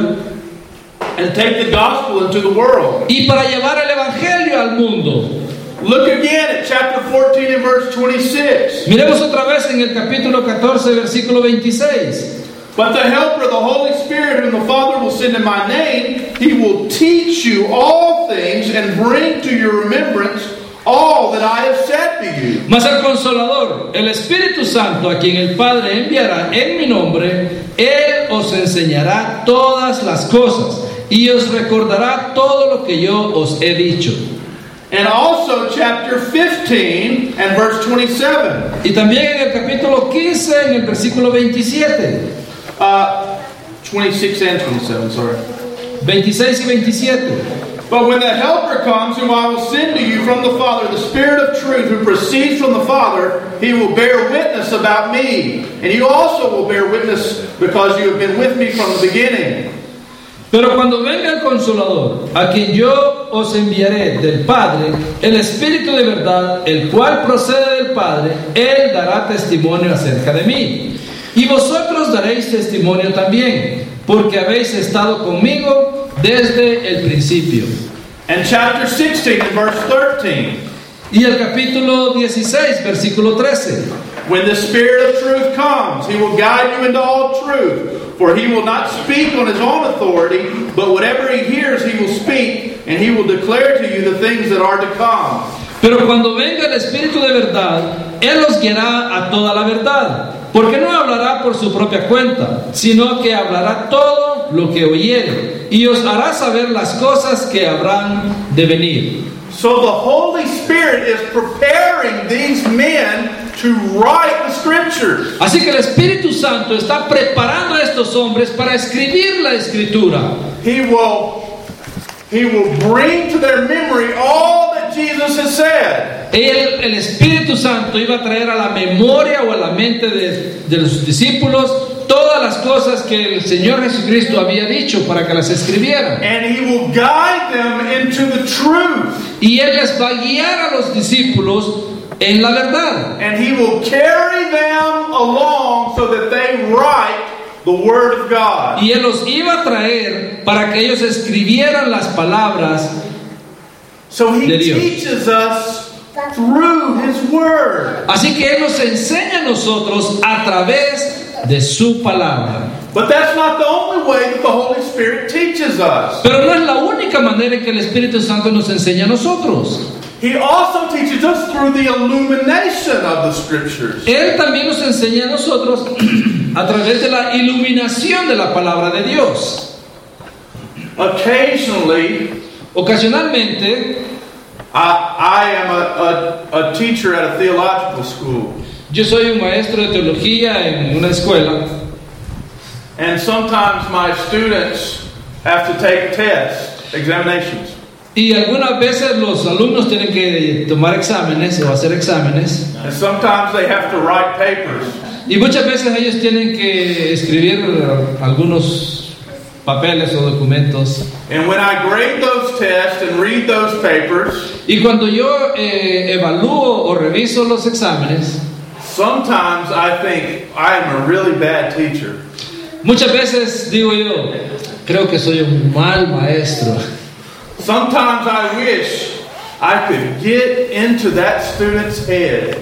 And take the gospel into the world. y para llevar el Evangelio al mundo. Look again at chapter fourteen and verse twenty-six. Miremos otra vez en el capítulo catorce, versículo veintiséis. But the Helper, the Holy Spirit, whom the Father will send in my name, He will teach you all things and bring to your remembrance all that I have said to you. Mas el Consolador, el Espíritu Santo, a quien el Padre enviará en mi nombre, Él os enseñará todas las cosas y os recordará todo lo que yo os he dicho. And also chapter fifteen and verse twenty-seven. Y también en el capítulo quince, en el versículo veintisiete. Uh, twenty-six and twenty-seven, sorry. veintiséis y veintisiete. But when the Helper comes, whom I will send to you from the Father, the Spirit of truth, who proceeds from the Father, He will bear witness about me. And you also will bear witness because you have been with me from the beginning. Pero cuando venga el Consolador, a quien yo os enviaré del Padre, el Espíritu de verdad, el cual procede del Padre, Él dará testimonio acerca de mí. Y vosotros daréis testimonio también, porque habéis estado conmigo desde el principio. And chapter sixteen and verse thirteen. Y el capítulo dieciséis, versículo trece. When the Spirit of truth comes, He will guide you into all truth. For He will not speak on His own authority, but whatever He hears He will speak, and He will declare to you the things that are to come. Pero cuando venga el Espíritu de verdad, Él os guiará a toda la verdad, porque no hablará por su propia cuenta, sino que hablará todo lo que oyere, y os hará saber las cosas que habrán de venir. So the Holy Spirit is preparing these men to write the Scriptures. Así que el Espíritu Santo está preparando a estos hombres para escribir la Escritura. He will, he will bring to their memory all that Jesus has said. El, el Espíritu Santo iba a traer a la memoria o a la mente de, de los discípulos todas las cosas que el Señor Jesucristo había dicho para que las escribieran. And He will guide them into the truth. Y Él les va a guiar a los discípulos en la verdad. And He will carry them along so that they write the Word of God. Y Él los iba a traer para que ellos escribieran las palabras. So He de Dios. teaches us through His Word. Así que Él nos enseña a nosotros a través de su palabra. But that's not the only way that the Holy Spirit teaches us. Pero no es la única manera en que el Espíritu Santo nos enseña a nosotros. He also teaches us through the illumination of the Scriptures. Él también nos enseña a nosotros a través de la iluminación de la palabra de Dios. Occasionally, Ocasionalmente, I, I am a, a, a teacher at a theological school. yo soy un maestro de teología en una escuela. And sometimes my students have to take tests, examinations. Y algunas veces los alumnos tienen que tomar exámenes o hacer exámenes. And sometimes they have to write papers. Y muchas veces ellos tienen que escribir algunos papeles o documentos. And when I grade those tests and read those papers, Y cuando yo eh, evalúo o reviso los exámenes, sometimes I think I am a really bad teacher. muchas veces digo yo, creo que soy un mal maestro. Sometimes I wish I could get into that student's head.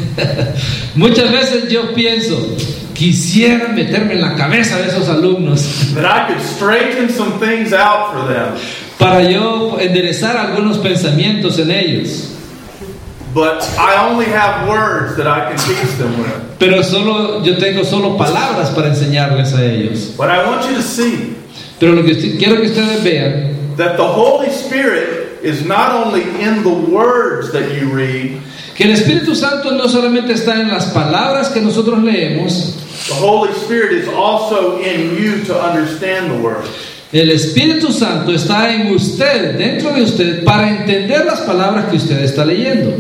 Muchas veces yo pienso, quisiera meterme en la cabeza de esos alumnos That I could straighten some things out for them. para yo enderezar algunos pensamientos en ellos. But I only have words that I can teach them with. Pero solo yo tengo solo palabras para enseñarles a ellos. But I want you to see Pero lo que usted- quiero que ustedes vean that the Holy Spirit is not only in the words that you read, que el Espíritu Santo no solamente está en las palabras que nosotros leemos, the Holy Spirit is also in you to understand the word. el Espíritu Santo está en usted, dentro de usted, para entender las palabras que usted está leyendo.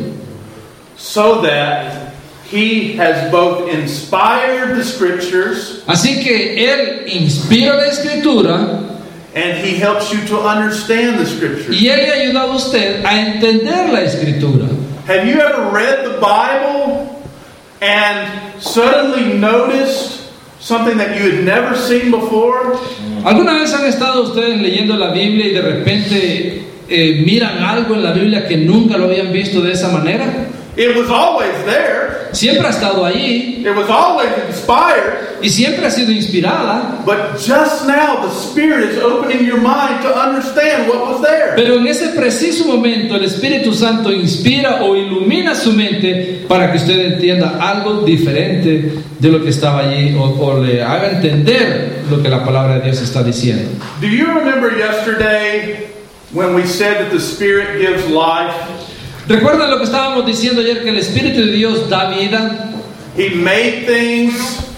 So that He has both inspired the Scriptures Así que Él inspira la Escritura and He helps you to understand the Scriptures. y Él le ayuda a usted a entender la Escritura. Have you ever read the Bible and suddenly noticed something that you had never seen before? ¿Alguna vez han estado ustedes leyendo la Biblia y de repente eh, miran algo en la Biblia que nunca lo habían visto de esa manera? It was always there. Siempre ha estado allí It was always inspired. y siempre ha sido inspirada, But just now the Spirit is opening your mind to understand what was there. pero en ese preciso momento el Espíritu Santo inspira o ilumina su mente para que usted entienda algo diferente de lo que estaba allí o, o le haga entender lo que la palabra de Dios está diciendo. Do you remember yesterday when we said that the Spirit gives life? ¿Recuerdan lo que estábamos diciendo ayer, que el Espíritu de Dios da vida? He made things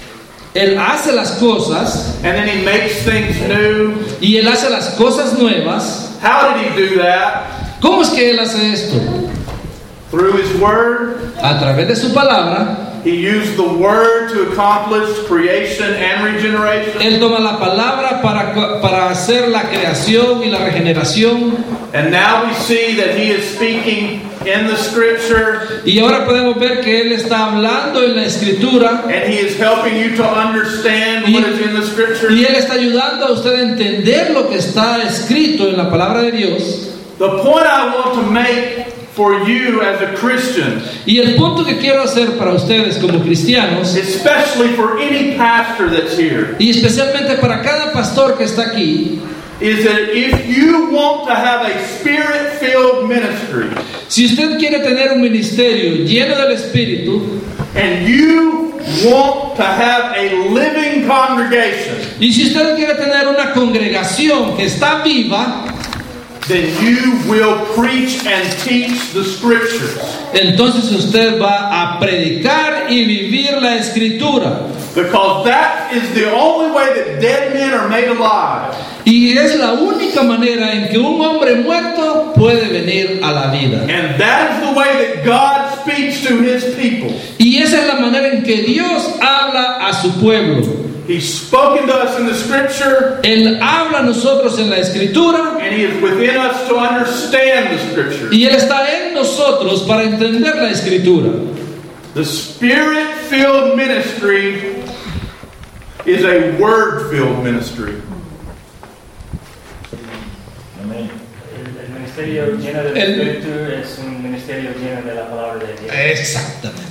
Él hace las cosas and then He makes things new. y Él hace las cosas nuevas. How did He do that? ¿Cómo es que Él hace esto? Through His Word. A través de su palabra. He used the Word to accomplish creation and regeneration. Él toma la palabra para, para hacer la creación y la regeneración. And now we see that He is speaking in the Scripture, Y ahora podemos ver que Él está hablando en la Escritura and He is helping you to understand what is in the Scripture. y Él está ayudando a usted a entender lo que está escrito en la palabra de Dios. The point I want to make for you as a Christian, Y el punto que quiero hacer para ustedes como cristianos, especially for any pastor that's here, y especialmente para cada pastor que está aquí, is that if you want to have a Spirit-filled ministry, si usted quiere tener un ministerio lleno del Espíritu and you want to have a living congregation, y si usted quiere tener una congregación que está viva, then you will preach and teach the Scriptures. entonces usted va a predicar y vivir la Escritura. Because that is the only way that dead men are made alive. Y es la única manera en que un hombre muerto puede venir a la vida. And that is the way that God speaks to His people. Y esa es la manera en que Dios habla a su pueblo. He's spoken to us in the Scripture, Él habla a nosotros en la Escritura and He is within us to understand the Scripture. y Él está en nosotros para entender la Escritura. The Spirit-filled ministry is a Word-filled ministry. Amén. El, el ministerio lleno del El- Espíritu es un ministerio lleno de la palabra de Dios. Exactamente.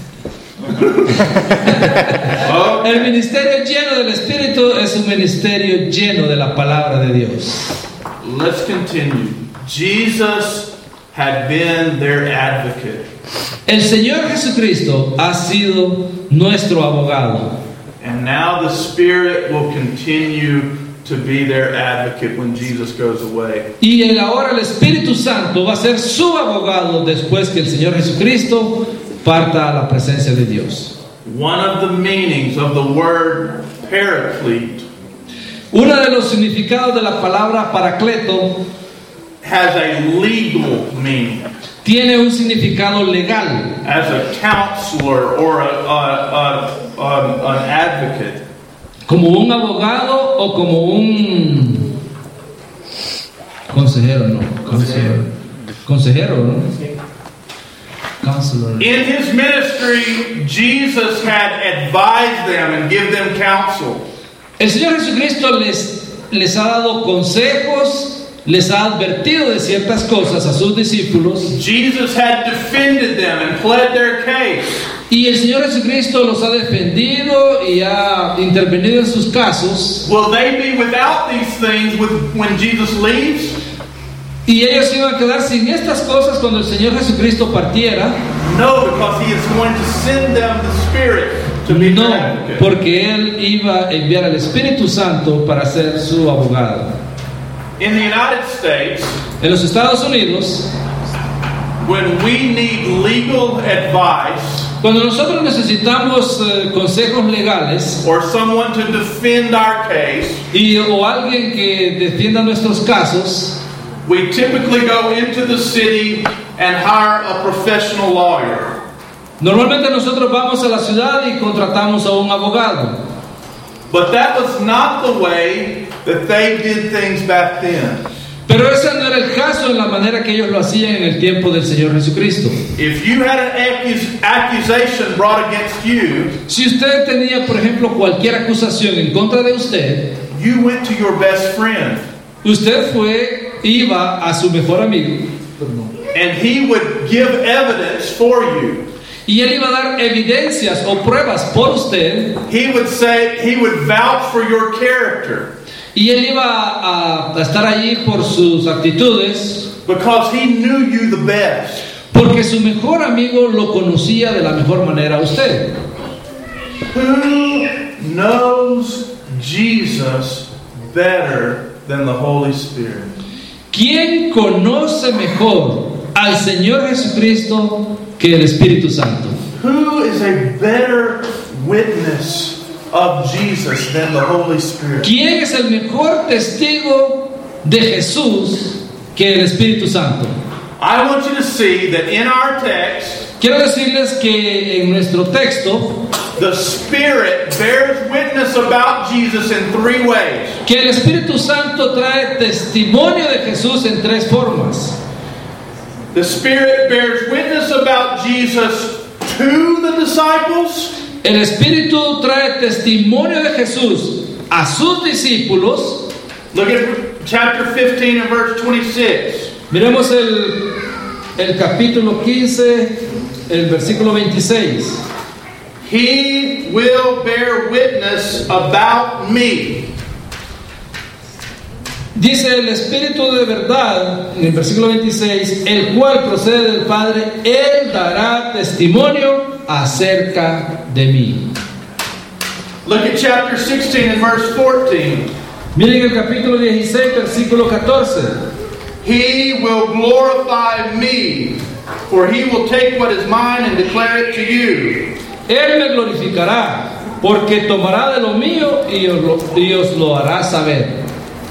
Oh, El ministerio lleno del Espíritu es un ministerio lleno de la palabra de Dios. let's continue. Jesus had been their advocate. El Señor Jesucristo ha sido nuestro abogado. And now the Spirit will continue to be their advocate when Jesus goes away. Y el- ahora el Espíritu Santo va a ser su abogado después que el Señor Jesucristo parta a la presencia de Dios. One of the meanings of the word paraclete Uno de los significados de la palabra paracleto has a legal meaning. Tiene un significado legal. As a counselor or a, a, a, a, an advocate. Como un abogado o como un consejero, no. Consejero. Consejero, ¿no? Counselor. In his ministry, Jesus had advised them and give them counsel. El Señor Jesucristo les, les ha dado consejos, les ha advertido de ciertas cosas a sus discípulos. Jesus had defended them and pled their case. Y el Señor Jesucristo los ha defendido y ha intervenido en sus casos. Will they be without these things with, when Jesus leaves? Y ellos iban a quedar sin estas cosas cuando el Señor Jesucristo partiera. No, because he is going to send them the Spirit to be No, their advocate. porque Él iba a enviar al Espíritu Santo para ser su abogado. In the United States, En los Estados Unidos, when we need legal advice cuando nosotros necesitamos eh, consejos legales or someone to defend our case, y, o alguien que defienda nuestros casos, we typically go into the city and hire a professional lawyer. normalmente nosotros vamos a la ciudad y contratamos a un abogado. But that was not the way that they did things back then. Pero ese no era el caso en la manera que ellos lo hacían en el tiempo del Señor Jesucristo. If you had an accus- accusation brought against you, Si usted tenía, por ejemplo, cualquier acusación en contra de usted, you went to your best friend, usted fue, iba a su mejor amigo and he would give evidence for you. y él iba a dar evidencias o pruebas por usted, He would say, he would vouch for your character y él iba a, a estar allí por sus actitudes, because he knew you the best. porque su mejor amigo lo conocía de la mejor manera a usted. Who knows Jesus better than the Holy Spirit? ¿Quién conoce mejor al Señor Jesucristo que el Espíritu Santo? Who is a better witness of Jesus than the Holy Spirit? ¿Quién es el mejor testigo de Jesús que el Espíritu Santo? I want you to see that in our text, Quiero decirles que en nuestro texto, the Spirit bears witness about Jesus in three ways. que el Espíritu Santo trae testimonio de Jesús en tres formas. The Spirit bears witness about Jesus to the disciples. El Espíritu trae testimonio de Jesús a sus discípulos. Look at chapter fifteen and verse twenty-six. Miremos el, el capítulo quince, el versículo veintiséis. He will bear witness about me. Dice el Espíritu de verdad, en el versículo veintiséis, el cual procede del Padre, Él dará testimonio acerca de mí. Look at chapter sixteen and verse fourteen. Miren el capítulo dieciséis, versículo catorce. He will glorify me, for he will take what is mine and declare it to you. Él me glorificará, porque tomará de lo mío y os lo, y os lo hará saber.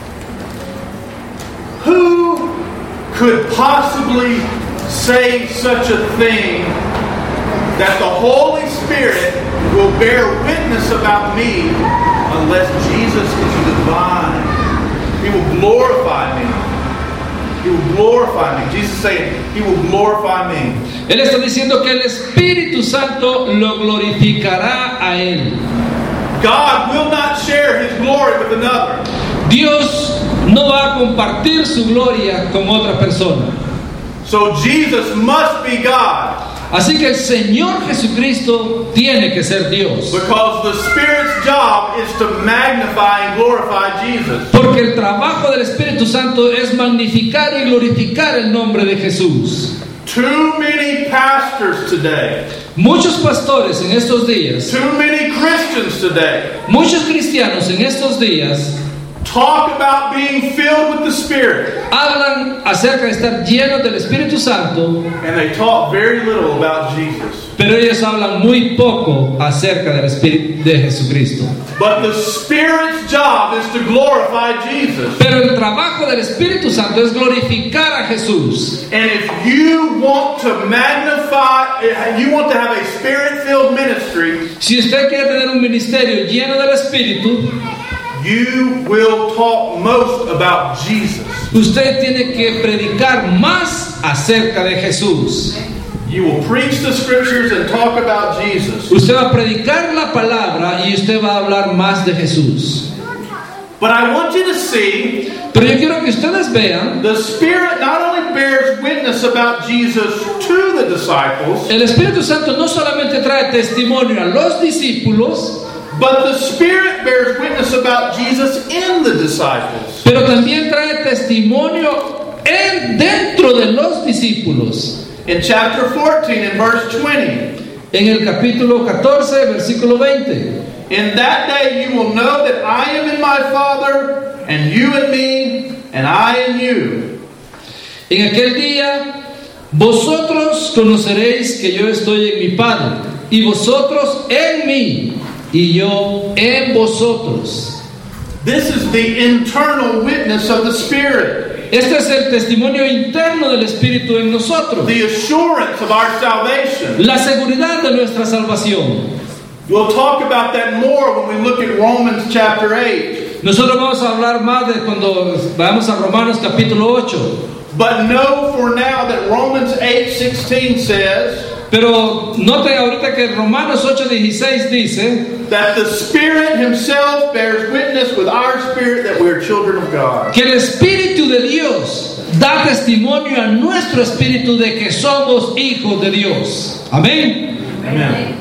Who could possibly say such a thing that the Holy Spirit will bear witness about me unless Jesus is divine? He will glorify me. He will glorify me. Jesus is saying, He will glorify me. Él está diciendo que el Espíritu Santo lo glorificará a Él. God will not share His glory with another. Dios no va a compartir su gloria con otra persona. So Jesus must be God. Así que el Señor Jesucristo tiene que ser Dios. Because the Spirit's job is to magnify and glorify Jesus. Porque el trabajo del Espíritu Santo es magnificar y glorificar el nombre de Jesús. Too many pastors today, Muchos pastores en estos días, too many Christians today muchos cristianos en estos días, talk about being filled with the Spirit, hablan acerca de estar llenos del Espíritu Santo, and they talk very little about Jesus. pero ellos hablan muy poco acerca del Espíritu de Jesucristo. But the Spirit's job is to glorify Jesus. Pero el trabajo del Espíritu Santo es glorificar a Jesús. And if you want to magnify, if you want to have a Spirit-filled ministry, Si usted quiere tener un ministerio lleno del Espíritu, you will talk most about Jesus. usted tiene que predicar más acerca de Jesús. You will preach the Scriptures and talk about Jesus. Usted va a predicar la palabra y usted va a hablar más de Jesús. But I want you to see, Pero yo quiero que ustedes vean, the Spirit not only bears witness about Jesus to the disciples, el Espíritu Santo no solamente trae testimonio a los discípulos, but the Spirit bears witness about Jesus in the disciples. pero también trae testimonio en, dentro de los discípulos. In chapter fourteen and verse twenty, En el capítulo catorce, versículo veinte. in that day you will know that I am in my Father, and you in me, and I in you. En aquel día, vosotros conoceréis que yo estoy en mi Padre, y vosotros en mí, y yo en vosotros. This is the internal witness of the Spirit, Este es el testimonio interno del Espíritu en nosotros, the assurance of our salvation. la seguridad de nuestra salvación. We'll talk about that more when we look at Romans chapter eight. Nosotros vamos a hablar más de cuando vayamos a Romanos capítulo ocho. But know for now that Romans eight sixteen says Pero note ahorita que Romanos ocho dieciséis dice that the Spirit Himself bears witness with our spirit that we are children of God. que el Espíritu de Dios da testimonio a nuestro espíritu de que somos hijos de Dios. Amén. Amen.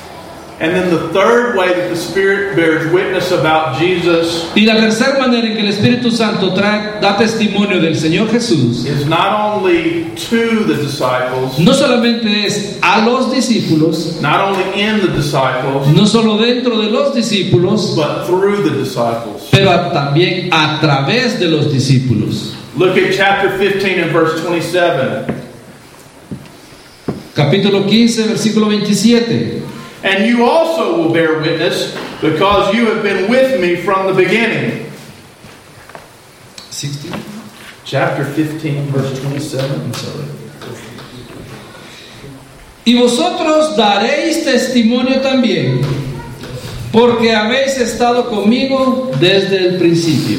And then the third way that the Spirit bears witness about Jesus Y la tercera manera en que el Espíritu Santo trae, da testimonio del Señor Jesús is not only to the disciples, no solamente es a los discípulos, not only in the disciples, no solo dentro de los discípulos, but through the disciples. pero a- también a través de los discípulos. Look at chapter fifteen and verse twenty-seven. Capítulo quince, versículo veintisiete. And you also will bear witness, because you have been with me from the beginning. Chapter fifteen, verse twenty-seven. I'm sorry. Y vosotros daréis testimonio también, porque habéis estado conmigo desde el principio.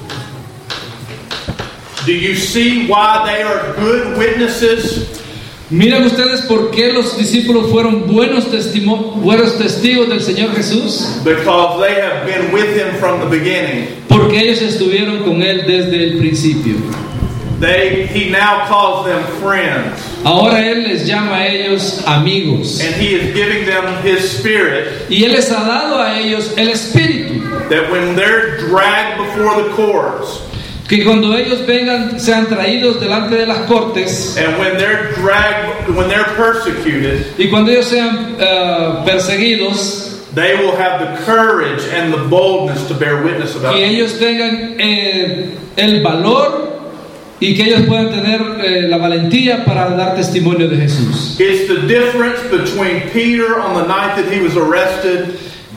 Do you see why they are good witnesses? Miren ustedes por qué los discípulos fueron buenos, testimo- buenos testigos del Señor Jesús. Because they have been with Him from the beginning. Porque ellos estuvieron con Él desde el principio. They, He now calls them friends. Ahora Él les llama a ellos amigos. And He is giving them His Spirit, Y Él les ha dado a ellos el Espíritu. that when they're dragged before the courts, Que cuando ellos vengan, sean traídos delante de las cortes. and when they're dragged, when they're persecuted, Y cuando ellos sean uh, perseguidos, they will have the courage and the boldness to bear witness about que it. ellos tengan eh, el valor y que ellos puedan tener eh, la valentía para dar testimonio de Jesús. It's the difference between Peter on the night that he was arrested.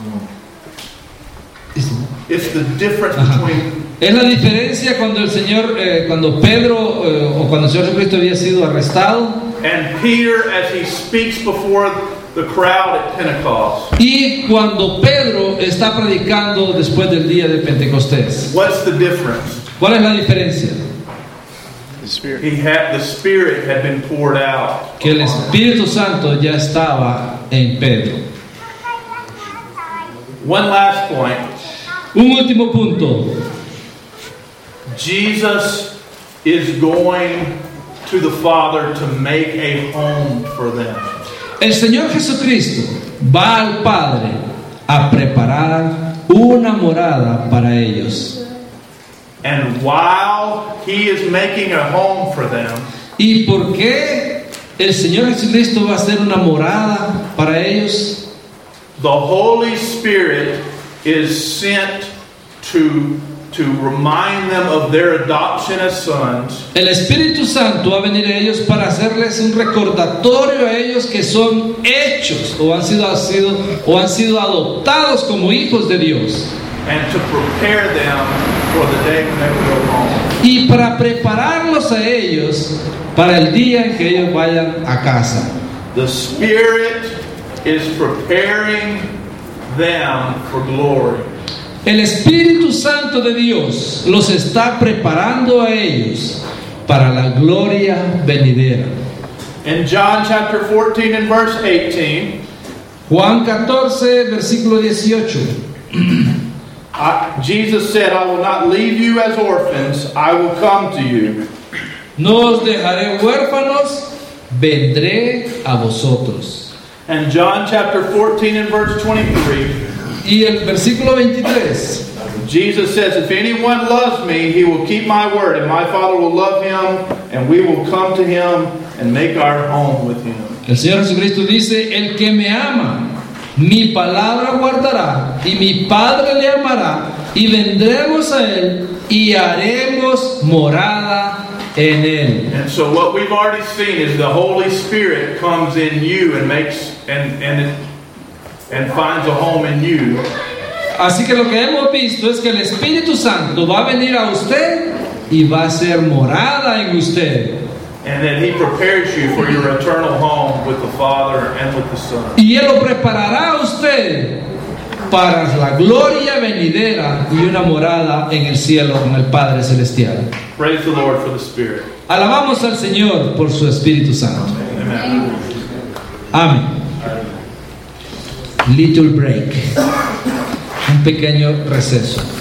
It's the difference Ajá. between Es la diferencia cuando el Señor, eh, cuando Pedro eh, o cuando el Señor Jesucristo había sido arrestado and Peter as he speaks before the crowd at Pentecost. y cuando Pedro está predicando después del día de Pentecostés. What's the difference? ¿Cuál es la diferencia? He had the Spirit had been poured out. Que el Espíritu Santo ya estaba en Pedro. One last point. Un último punto. Jesus is going to the Father to make a home for them. El Señor Jesucristo va al Padre a preparar una morada para ellos. And while He is making a home for them, ¿Y por qué el Señor Jesucristo va a hacer una morada para ellos? the Holy Spirit is sent to to remind them of their adoption as sons. El Espíritu Santo va a venir a ellos para hacerles un recordatorio a ellos que son hechos o han sido, han sido, o han sido adoptados como hijos de Dios. And to prepare them for the day when they will go home. Y para prepararlos a ellos para el día en que ellos vayan a casa. The Spirit is preparing them for glory. El Espíritu Santo de Dios los está preparando a ellos para la gloria venidera. In John chapter fourteen and verse eighteen, Juan catorce, versículo dieciocho. I, Jesus said, I will not leave you as orphans, I will come to you. No os dejaré huérfanos, vendré a vosotros. And John chapter fourteen and verse twenty-three, Y el versículo veintitrés. Jesus says, if anyone loves me, he will keep my word, and my Father will love him, and we will come to him and make our home with him. El Señor Jesucristo dice, el que me ama, mi palabra guardará, y mi Padre le amará, y vendremos a él, y haremos morada en él. And so what we've already seen is the Holy Spirit comes in you and makes and and and finds a home in you. Así que lo que hemos visto es que el Espíritu Santo va a venir a usted y va a ser morada en usted. And then he prepares you for your eternal home with the Father and with the Son. Y él lo preparará a usted para la gloria venidera y una morada en el cielo con el Padre Celestial. Praise the Lord for the Spirit. Alabamos al Señor por su Espíritu Santo. Amen. Amén. Little break. Un pequeño receso.